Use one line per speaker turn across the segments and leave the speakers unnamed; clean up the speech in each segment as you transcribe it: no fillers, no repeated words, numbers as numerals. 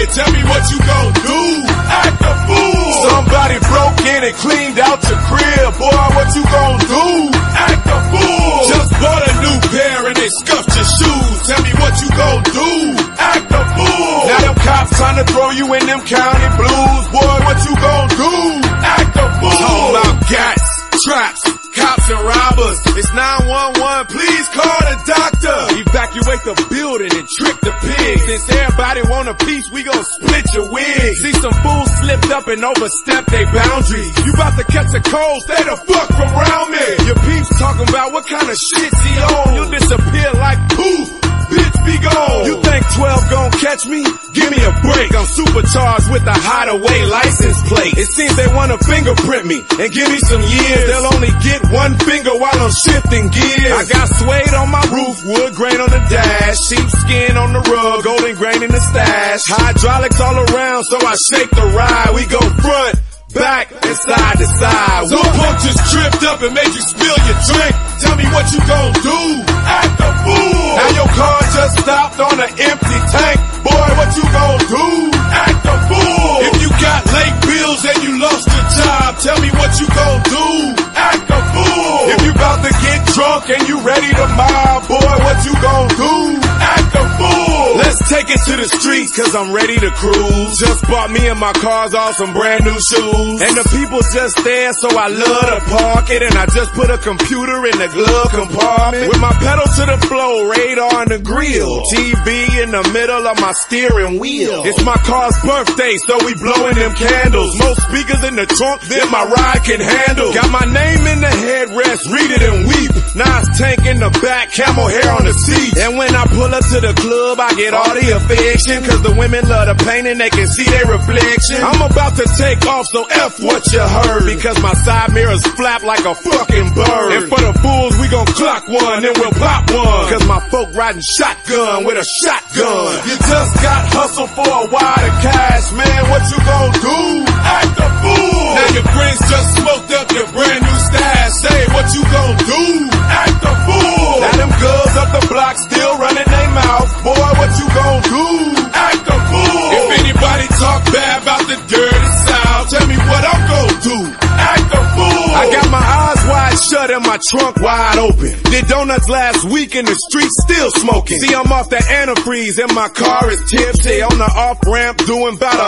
tell me what you gon' do. Act a fool. Somebody broke in and cleaned out your crib. Boy, what you gon' do? Act a fool. Just bought a new pair and they scuffed your shoes. Tell me what you gon' do. Act a fool. Now them cops trying to throw you in them county blues. Boy, what you gon' do? Act a fool. Talking about gats, traps, cops and robbers. It's 911, please call the doctor. Evacuate the building and trick the pigs. Since everybody want a piece, we gon' split your wig. See some fools slipped up and overstepped their boundaries. You about to catch a cold, stay the fuck from around me. Your peeps talking about what kind of shit he on. You'll disappear like poof. Bitch, be gone. You think 12 gon' catch me? Give me a break. I'm supercharged with a hideaway license plate. It seems they wanna fingerprint me and give me some years. They'll only get one finger while I'm shifting gears. I got suede on my roof, wood grain on the dash, sheepskin on the rug, golden grain in the stash. Hydraulics all around, so I shake the ride. We go front, back, and side to side. Some punk just tripped up and made you spill your drink. Tell me what you gon' do. Act a fool. Now your car just stopped on an empty tank. Boy, what you gon' do? Act a fool. If you got late bills and you lost your job, tell me what you gon' do. Act a fool. If you about to get drunk and you ready to mob, boy, what you gon' do? Act a fool. Let's take it to the streets, cause I'm ready to cruise. Just bought me and my cars all some brand new shoes. And the people just there, so I love to park it. And I just put a computer in the glove compartment. With my pedal to the floor, radar in the grill, TV in the middle of my steering wheel. It's my car's birthday, so we blowing them candles. Most speakers in the trunk than my ride can handle. Got my name in the headrest, read it and weep. Nas tank in the back, camel hair on the seat. And when I pull up to the club, I get all the affection, cause the women love the paint and they can see their reflection. I'm about to take off, so F what you heard, because my side mirrors flap like a fucking bird. And for the fools, we gon' clock one, then we'll pop one, cause my folk riding shotgun with a shotgun. You just got hustled for a wad of cash, man, what you gon' do? Act a fool. Now your friends just smoked up your brand new stash. Say what you gon' do? Act a fool. Now them girls up the block still running their mouth. Boy, what you gon' do? Act a fool. If anybody talk bad about the dirty South, tell me what I'm gon' do. Act a fool. I got my eyes wide shut and my trunk wide open. Did donuts last week in the street still smoking. See, I'm off the antifreeze and my car is tipsy. On the off-ramp doing about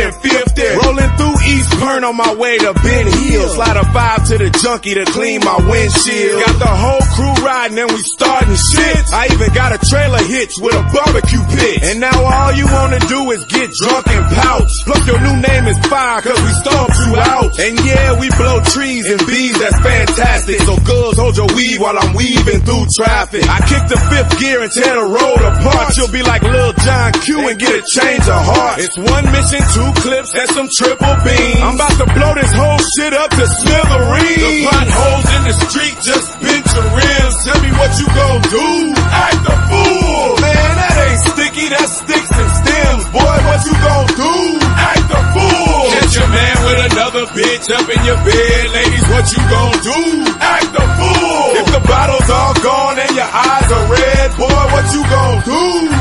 150. Rolling through East Pern on my way to Ben Hill. Slide a 5 to the junkie to clean my windshield. Got the whole crew riding and we starting shit. I even got a trailer hitch with a barbecue pit. And now all you wanna do is get drunk and pouch. Plus your new name is Fire, cause we stomped you out. And yeah, we blow trees and bees, that's fantastic. So girls, hold your weave while I'm weaving through traffic. I kick the fifth gear and tear the road apart. You'll be like Lil John Q and get a change of heart. It's one mission, 2 clips, and some triple beams. I'm about to blow this whole shit up to smithereens. The potholes in the street just bent your rims. Tell me what you gon' do? Act a fool. Man, that ain't sticky, that's sticks and stems. Boy, what you gon' do? Act a fool. Catch your man with another bitch up in your bed. Ladies, what you gon' do? Act a fool. If the bottle's all gone and your eyes are red, boy, what you gon' do?